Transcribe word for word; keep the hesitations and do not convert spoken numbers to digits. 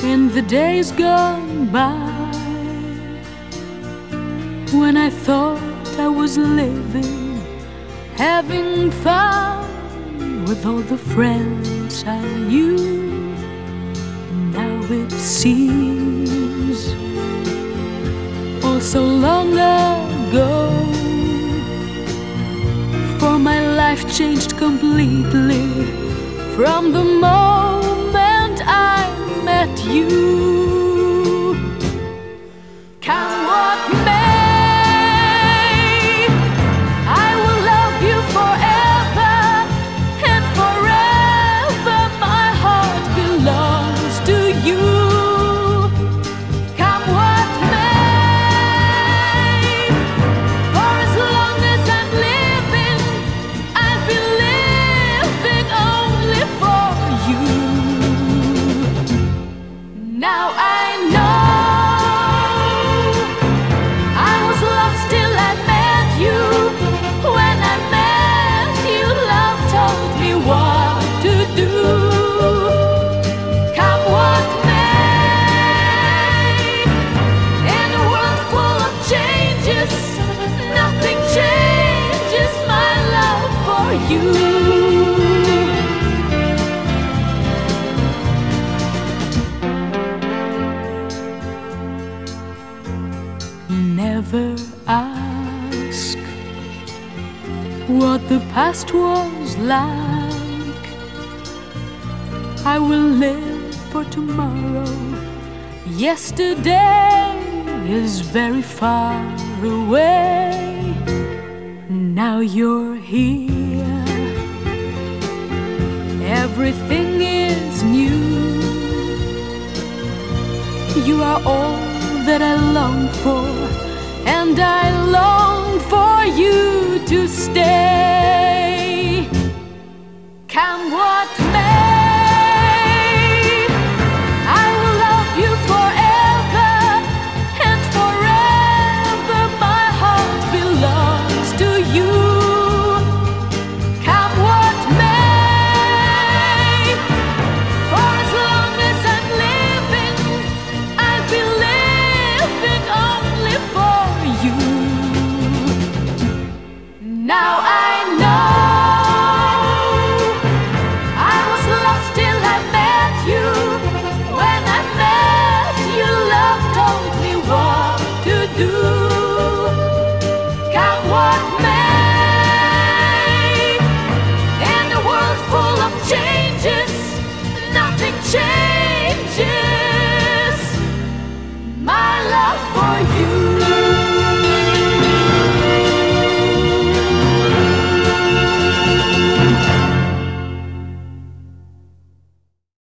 in the days gone by, when I thought I was living, having fun with all the friends I knew. Now it seems all so long ago, for my life changed completely from the moment I met you. Come what may, I will love you forever, and forever my heart belongs to you. Come what may, for as long as I'm living, I'll be living only for you. Now I know I was lost till I met you. When I met you, love told me what to do. Come what may, in a world full of changes, nothing changes my love for you. Never ask what the past was like. I will live for tomorrow. Yesterday is very far away. Now you're here, everything is new. You are all that I long for, and I long for you to stay. Come what may,